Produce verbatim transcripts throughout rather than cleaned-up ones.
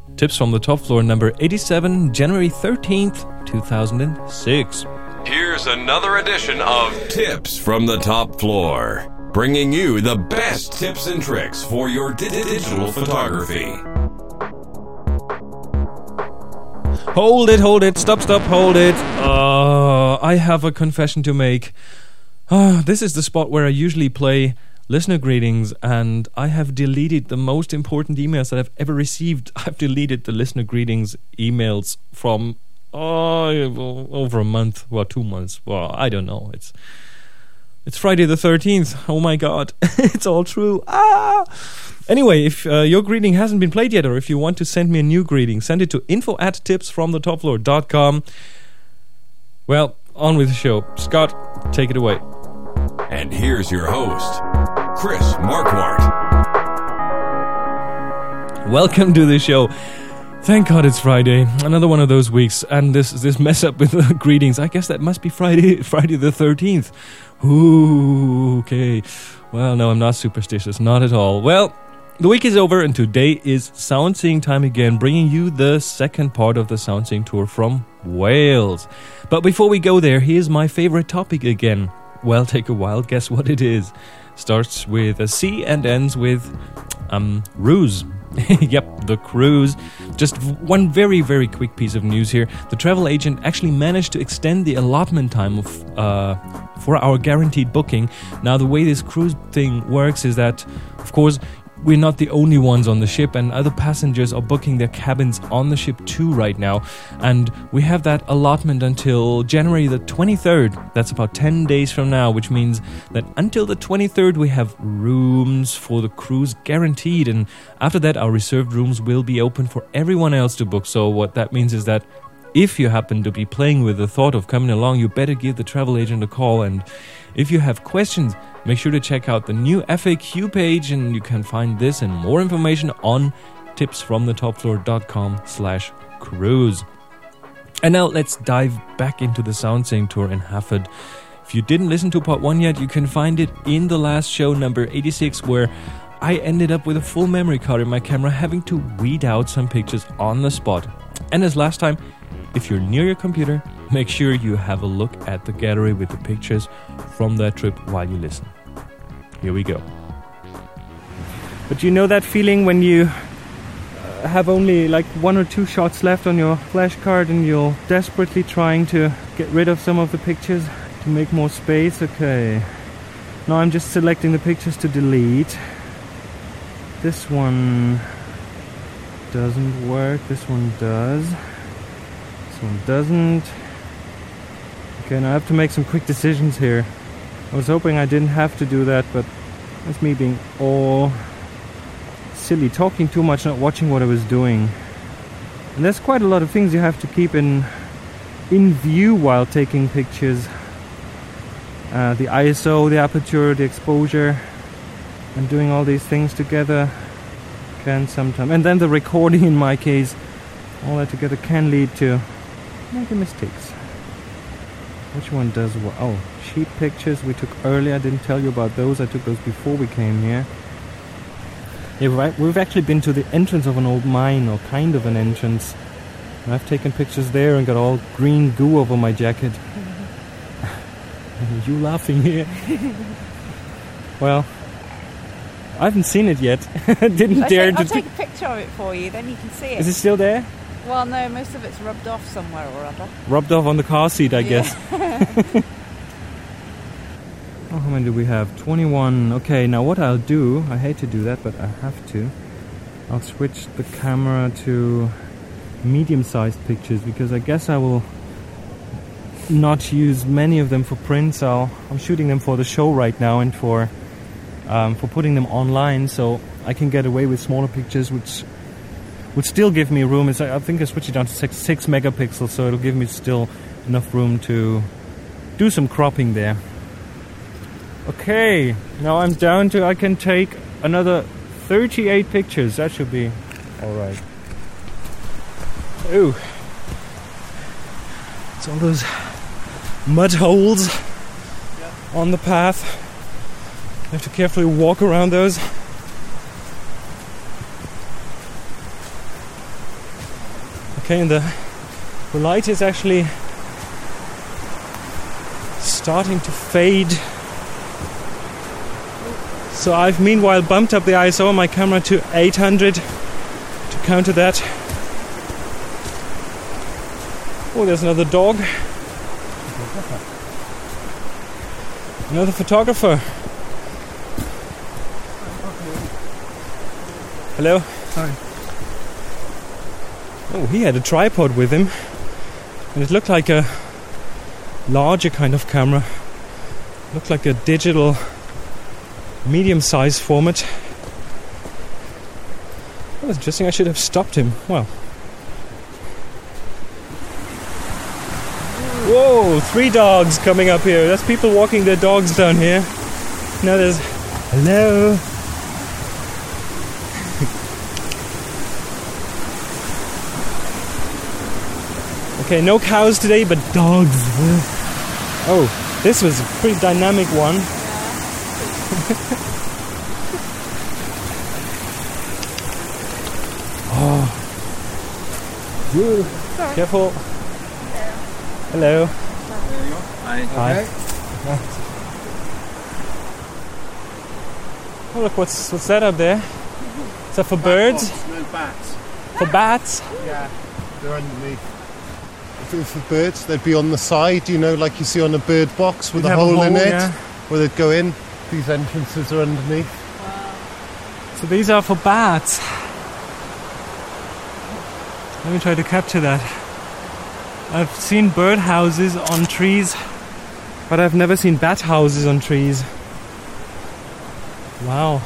Tips from the Top Floor number eighty-seven, January thirteenth, two thousand six. Here's another edition of Tips from the Top Floor, bringing you the best tips and tricks for your di- digital photography. Hold it, hold it, stop, stop, hold it. Uh, I have a confession to make. Uh, this is the spot where I usually play listener greetings, and I have deleted the most important emails that I've ever received. I've deleted the listener greetings emails from oh, over a month, well, two months. Well, I don't know. It's it's Friday the thirteenth. Oh my God, it's all true. Ah. Anyway, if uh, your greeting hasn't been played yet, or if you want to send me a new greeting, send it to info at tipsfromthetopfloor dot com. Well, on with the show. Scott, take it away. And here's your host, Chris Marquardt. Welcome to the show. Thank God it's Friday. Another one of those weeks, and this this mess up with the greetings. I guess that must be Friday, Friday the thirteenth. Ooh, okay. Well, no, I'm not superstitious, not at all. Well, the week is over, and today is Sound Seeing time again, bringing you the second part of the Sound Seeing tour from Wales. But before we go there, here's my favorite topic again. Well, take a wild guess what it is. Starts with a C and ends with um ruse. Yep, the cruise. Just one very, very quick piece of news here. The travel agent actually managed to extend the allotment time of uh, for our guaranteed booking. Now, the way this cruise thing works is that, of course, we're not the only ones on the ship, and other passengers are booking their cabins on the ship too right now. And we have that allotment until January the twenty-third. That's about ten days from now, which means that until the twenty-third we have rooms for the cruise guaranteed. And after that, our reserved rooms will be open for everyone else to book. So what that means is that if you happen to be playing with the thought of coming along, you better give the travel agent a call. And if you have questions, make sure to check out the new F A Q page, and you can find this and more information on tipsfromthetopfloor dot com slash cruise. And now let's dive back into the Sound Seeing tour in Hafford. If you didn't listen to part one yet, you can find it in the last show, number eighty-six, where I ended up with a full memory card in my camera, having to weed out some pictures on the spot. And as last time, if you're near your computer, make sure you have a look at the gallery with the pictures from that trip while you listen. Here we go. But you know that feeling when you uh, have only like one or two shots left on your flash card and you're desperately trying to get rid of some of the pictures to make more space? Okay. Now I'm just selecting the pictures to delete. This one doesn't work. This one does. This one doesn't. Okay, now I have to make some quick decisions here. I was hoping I didn't have to do that, but that's me being all silly, talking too much, not watching what I was doing. And there's quite a lot of things you have to keep in in view while taking pictures. Uh, the I S O, the aperture, the exposure, and doing all these things together can sometimes, and then the recording in my case, all that together can lead to making mistakes. Which one does what? Oh, sheep pictures we took earlier. I didn't tell you about those. I took those before we came here. Yeah, we've actually been to the entrance of an old mine, or kind of an entrance. And I've taken pictures there and got all green goo over my jacket. You laughing here? Well, I haven't seen it yet. Didn't I'll dare take, to. I'll take a picture of it for you, then you can see it. Is it still there? Well, no, most of it's rubbed off somewhere or other. Rubbed off on the car seat, I Yeah. guess. Oh, how many do we have? twenty-one. Okay, now what I'll do, I hate to do that, but I have to. I'll switch the camera to medium-sized pictures, because I guess I will not use many of them for prints. I'll, I'm shooting them for the show right now and for um, for putting them online, so I can get away with smaller pictures, which would still give me room. It's, I think I switched it down to six, six megapixels, so it'll give me still enough room to do some cropping there. Okay, now I'm down to, I can take another thirty-eight pictures. That should be alright. Ooh. It's all those mud holes yeah. on the path. You have to carefully walk around those. Okay, and the, the light is actually starting to fade. So I've meanwhile bumped up the I S O on my camera to eight hundred to counter that. Oh, there's another dog. Another photographer. Hello. Hi. Oh, he had a tripod with him, and it looked like a larger kind of camera. Looked like a digital medium-sized format. That was interesting. I should have stopped him. Wow. Whoa, three dogs coming up here. That's people walking their dogs down here. Now there's... Hello. Okay, no cows today, but dogs. Oh, this was a pretty dynamic one. Oh. Good. Careful. Hello. Hi. Hi. Oh, look, what's what's that up there? Is that for birds? No bats. For bats? Yeah. They're underneath. If it was for birds, they'd be on the side, you know, like you see on a bird box with You'd a have a hole, in hole, it, yeah. where they'd go in. These entrances are underneath. So these are for bats. Let me try to capture that. I've seen bird houses on trees, but I've never seen bat houses on trees. Wow.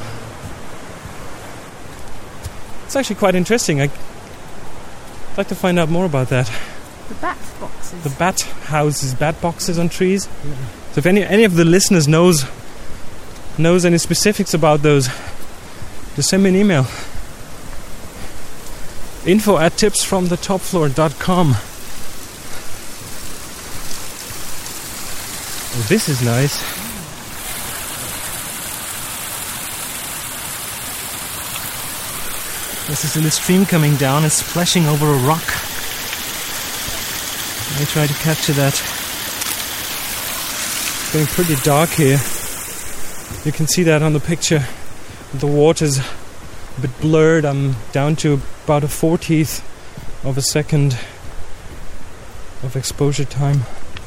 It's actually quite interesting. I'd like to find out more about that. The bat boxes. The bat houses, bat boxes on trees. So if any any of the listeners knows knows any specifics about those, just send me an email. Info at tips from the top floor dot com. Oh, this is nice. This is in the stream coming down. It's splashing over a rock. Let me try to capture that. It's getting pretty dark here. You can see that on the picture. The water's a bit blurred. I'm down to about a fortieth of a second of exposure time.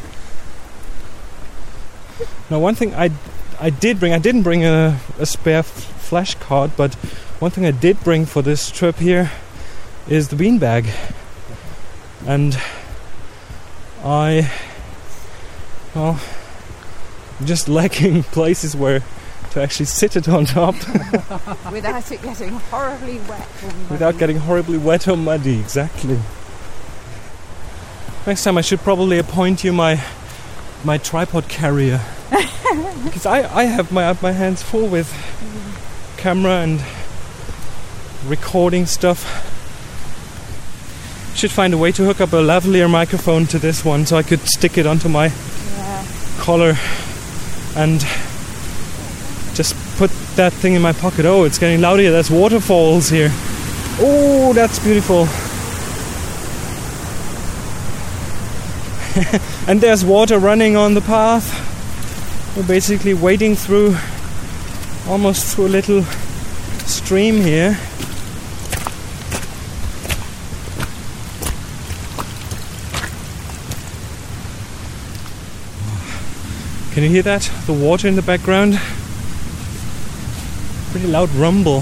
Now, one thing I I did bring, I didn't bring a, a spare f- flash card, but one thing I did bring for this trip here is the beanbag. And I, well, I'm just lacking places where to actually sit it on top Without it getting horribly wet. Or muddy. without getting horribly wet or muddy. Exactly. Next time I should probably appoint you my my tripod carrier, because I, I have my my hands full with camera and recording stuff. Should find a way to hook up a lavalier microphone to this one so I could stick it onto my Yeah. collar and just put that thing in my pocket. Oh, it's getting louder here. There's waterfalls here. Oh, that's beautiful. And there's water running on the path. We're basically wading through, almost through a little stream here. Can you hear that? The water in the background? Pretty loud rumble.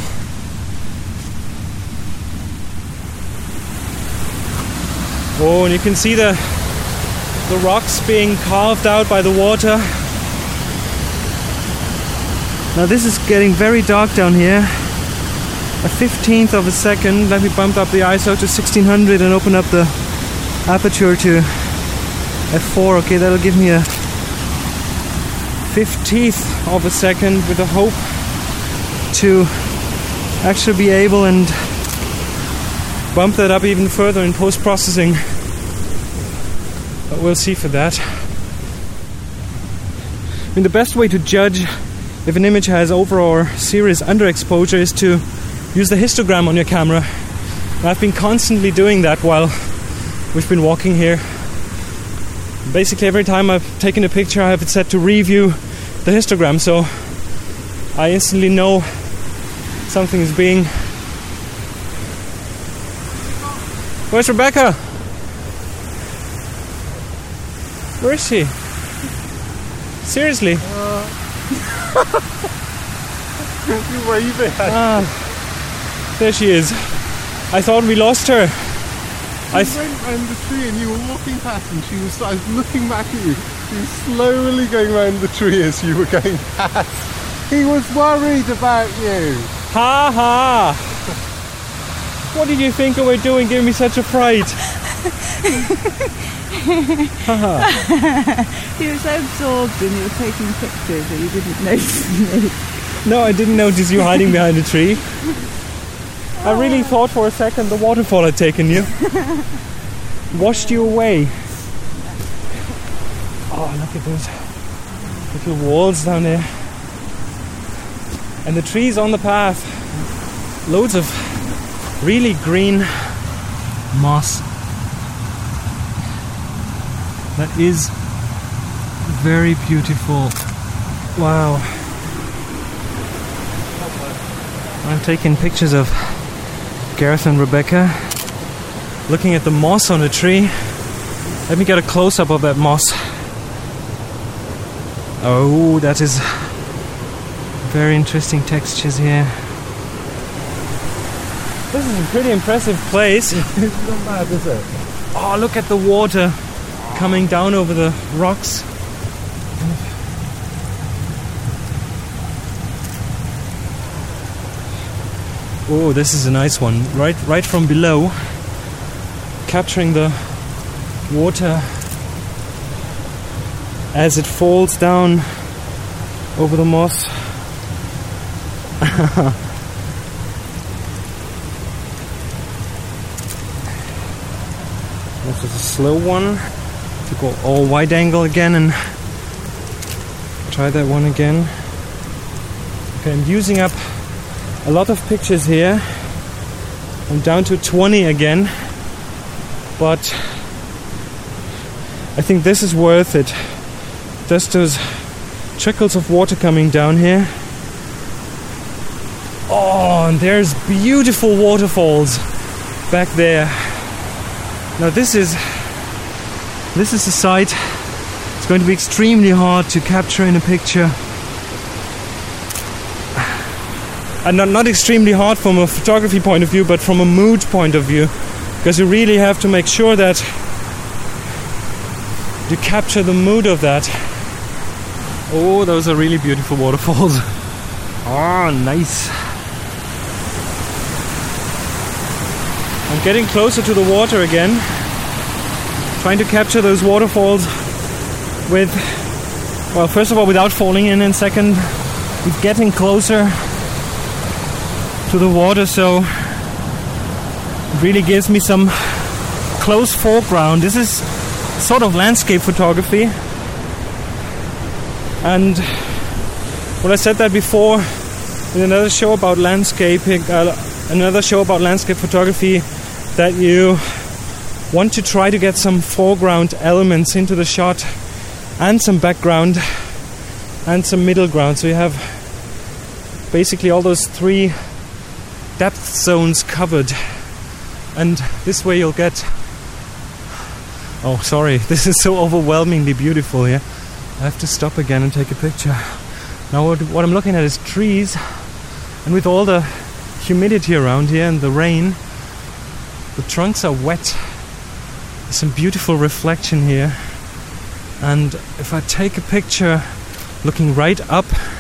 Oh, and you can see the the rocks being carved out by the water. Now this is getting very dark down here. A fifteenth of a second. Let me bump up the I S O to sixteen hundred and open up the aperture to f four. Okay, that'll give me a fiftieth of a second with the hope to actually be able and bump that up even further in post-processing. But we'll see for that. I mean, the best way to judge if an image has over or serious underexposure is to use the histogram on your camera. And I've been constantly doing that while we've been walking here. Basically every time I've taken a picture I have it set to review the histogram, so I instantly know something is being... Where's Rebecca? Where is she? Seriously? Uh, you waving at Ah, there she is. I thought we lost her. I I th- went round the tree and you were walking past and she was, I was looking back at you. She was slowly going round the tree as you were going past. He was worried about you. Ha ha! What did you think we were doing, giving me such a fright? You were so absorbed and you were taking pictures that you didn't notice me. No, I didn't notice you hiding behind a tree. I really thought for a second the waterfall had taken you. Washed you away. Oh, look at those little walls down there. And the trees on the path. Loads of really green moss. That is very beautiful. Wow. I'm taking pictures of Gareth and Rebecca, looking at the moss on the tree. Let me get a close-up of that moss. Oh, that is very interesting textures here. This is a pretty impressive place. It's not bad, is it? Oh, look at the water coming down over the rocks. Oh, this is a nice one. Right, right from below, capturing the water as it falls down over the moss. This is a slow one. To go all wide angle again and try that one again. Okay, I'm using up a lot of pictures here. I'm down to twenty again, but I think this is worth it. Just those trickles of water coming down here. Oh, and there's beautiful waterfalls back there. Now this is this is a site it's going to be extremely hard to capture in a picture. And not, not extremely hard from a photography point of view, but from a mood point of view, because you really have to make sure that you capture the mood of that. Oh, those are really beautiful waterfalls. Oh, nice. I'm getting closer to the water again, trying to capture those waterfalls with, well, first of all without falling in, and second with getting closer to the water, so it really gives me some close foreground. This is sort of landscape photography, and well, I said that before in another show about landscaping, uh, another show about landscape photography, that you want to try to get some foreground elements into the shot and some background and some middle ground, so you have basically all those three depth zones covered, and this way you'll get, oh sorry, this is so overwhelmingly beautiful here. I have to stop again and take a picture. Now what, what I'm looking at is trees, and with all the humidity around here and the rain, the trunks are wet. There's some beautiful reflection here, and if I take a picture looking right up,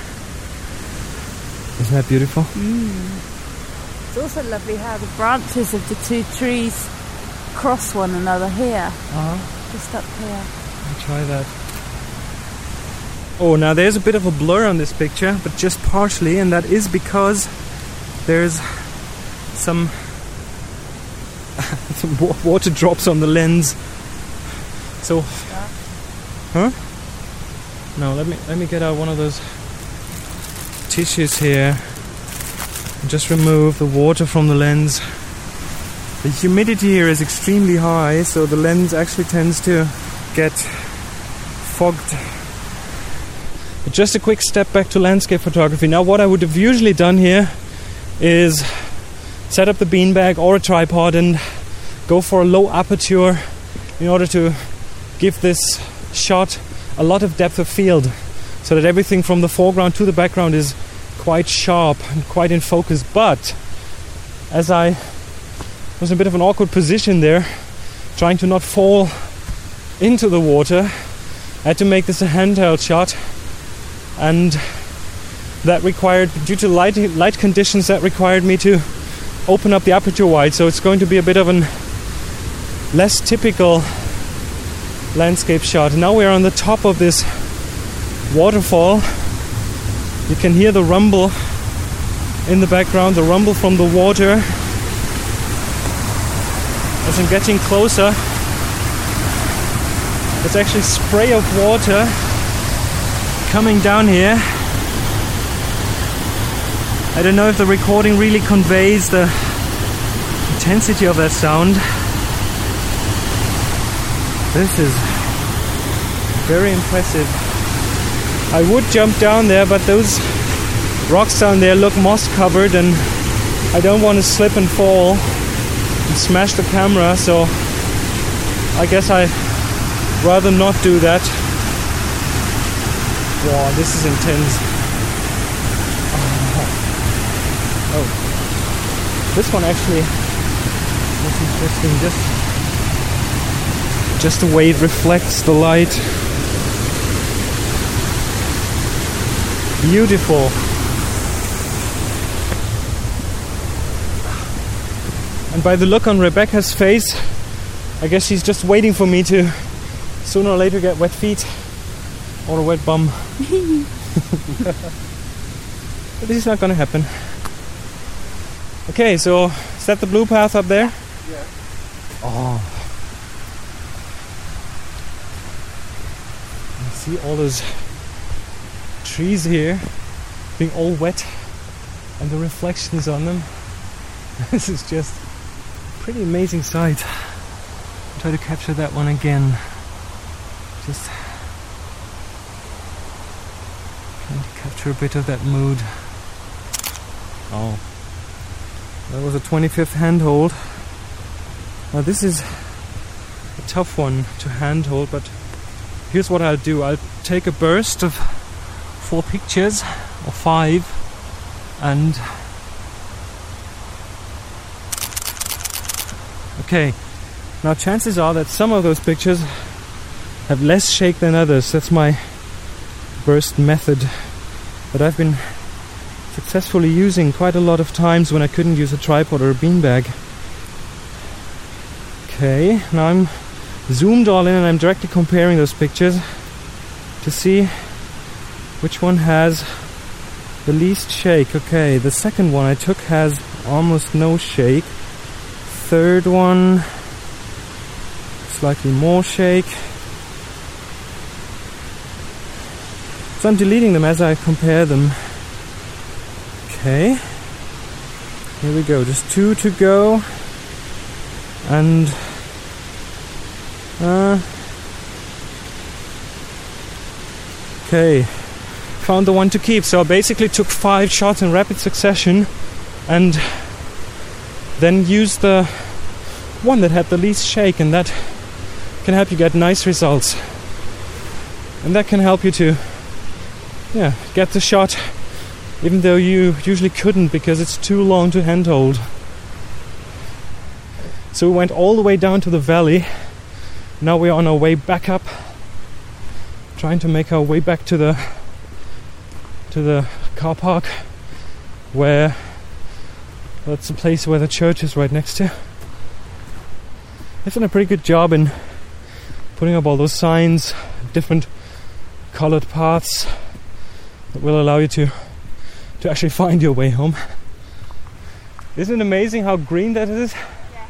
isn't that beautiful? Mm. It's also lovely how the branches of the two trees cross one another here. Uh-huh. Just up here. I'll try that. Oh, now there's a bit of a blur on this picture, but just partially, and that is because there's some, some wa- water drops on the lens. So, huh? No, let me let me get out one of those tissues here. Just remove the water from the lens The humidity here is extremely high, so the lens actually tends to get fogged. But just a quick step back to landscape photography. Now, what I would have usually done here is set up the beanbag or a tripod and go for a low aperture in order to give this shot a lot of depth of field, so that everything from the foreground to the background is quite sharp and quite in focus. But as I was in a bit of an awkward position there, trying to not fall into the water, I had to make this a handheld shot, and that required, due to light light conditions, that required me to open up the aperture wide, so it's going to be a bit of an less typical landscape shot. Now we're on the top of this waterfall. You can hear the rumble in the background, the rumble from the water. As I'm getting closer, there's actually spray of water coming down here. I don't know if the recording really conveys the intensity of that sound. This is very impressive. I would jump down there, but those rocks down there look moss covered and I don't want to slip and fall and smash the camera, so I guess I'd rather not do that. Wow, this is intense. Oh, oh. This one actually looks interesting. Just Just the way it reflects the light. Beautiful. And by the look on Rebecca's face, I guess she's just waiting for me to sooner or later get wet feet or a wet bum. But this is not going to happen. Okay, so is that the blue path up there? Yeah. Oh. See all those trees here being all wet and the reflections on them. This is just a pretty amazing sight. I'll try to capture that one again. Just trying to capture a bit of that mood. Oh, that was a twenty-fifth handhold. Now this is a tough one to handhold, but here's what I'll do. I'll take a burst of four pictures or five and okay, now chances are that some of those pictures have less shake than others. That's my burst method that I've been successfully using quite a lot of times when I couldn't use a tripod or a beanbag. Okay, now I'm zoomed all in and I'm directly comparing those pictures to see which one has the least shake. Okay, the second one I took has almost no shake. Third one, slightly more shake. So I'm deleting them as I compare them. Okay, here we go, just two to go. And Uh, okay, found the one to keep. So I basically took five shots in rapid succession and then used the one that had the least shake, and that can help you get nice results. And that can help you to yeah, get the shot even though you usually couldn't because it's too long to handhold. So we went all the way down to the valley. Now we're on our way back up, trying to make our way back to the to the car park, where that's the place where the church is right next to. They've done a pretty good job in putting up all those signs, different colored paths that will allow you to to actually find your way home. Isn't it amazing how green that is? Yes.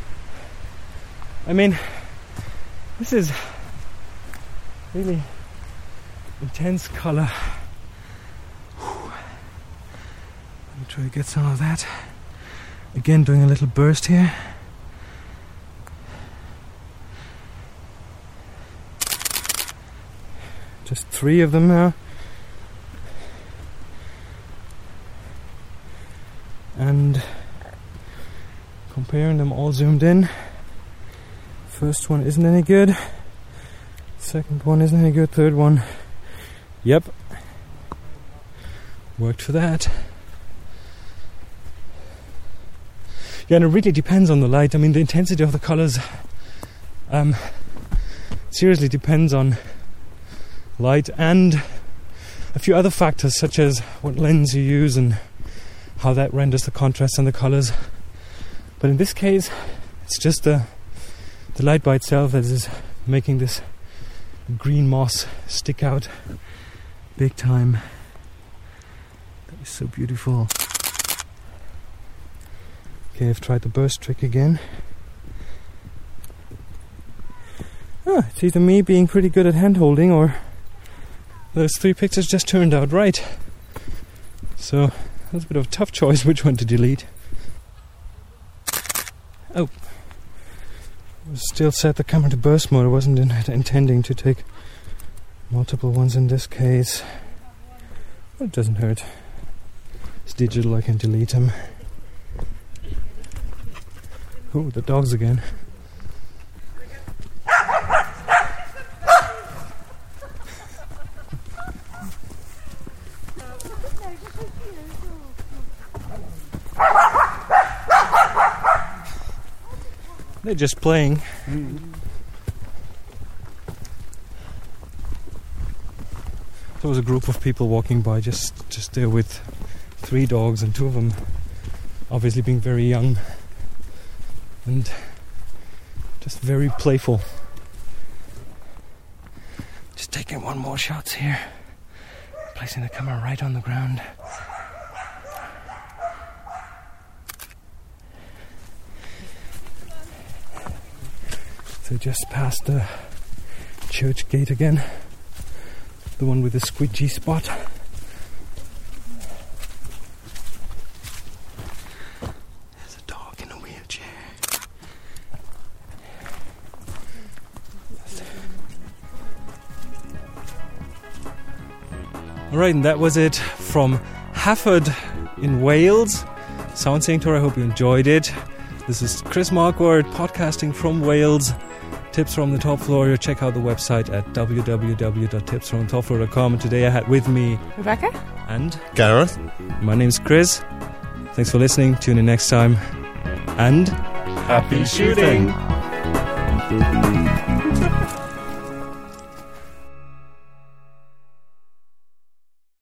I mean, this is really intense color. Whew. Let me try to get some of that. Again, doing a little burst here. just three of them now. And comparing them all zoomed in. First one isn't any good. Second one isn't any good. Third one, yep, worked for that. Yeah, and it really depends on the light. I mean, the intensity of the colours um, seriously depends on light and a few other factors, such as what lens you use and how that renders the contrast and the colours. But in this case, it's just the the light by itself that is making this green moss stick out big time. That is so beautiful. Okay, I've tried the burst trick again. Ah, it's either me being pretty good at hand holding or those three pictures just turned out right. So that's a bit of a tough choice which one to delete. Oh. I still set the camera to burst mode. I wasn't in, intending to take multiple ones in this case. Well, it doesn't hurt. It's digital, I can delete them. Oh, the dogs again. They're just playing. Mm. There was a group of people walking by just, just there with three dogs, and two of them obviously being very young and just very playful. Just taking one more shots here, placing the camera right on the ground. So just past the church gate again, the one with the squidgy spot. There's a dog in a wheelchair. Alright, and that was it from Hafford in Wales. Sound Sanctuary, I hope you enjoyed it. This is Chris Marquardt podcasting from Wales. Tips from the Top Floor. Check out the website at w w w dot tips from the top floor dot com. And today I had with me Rebecca and Gareth. My name's Chris. Thanks for listening. Tune in next time. And happy shooting!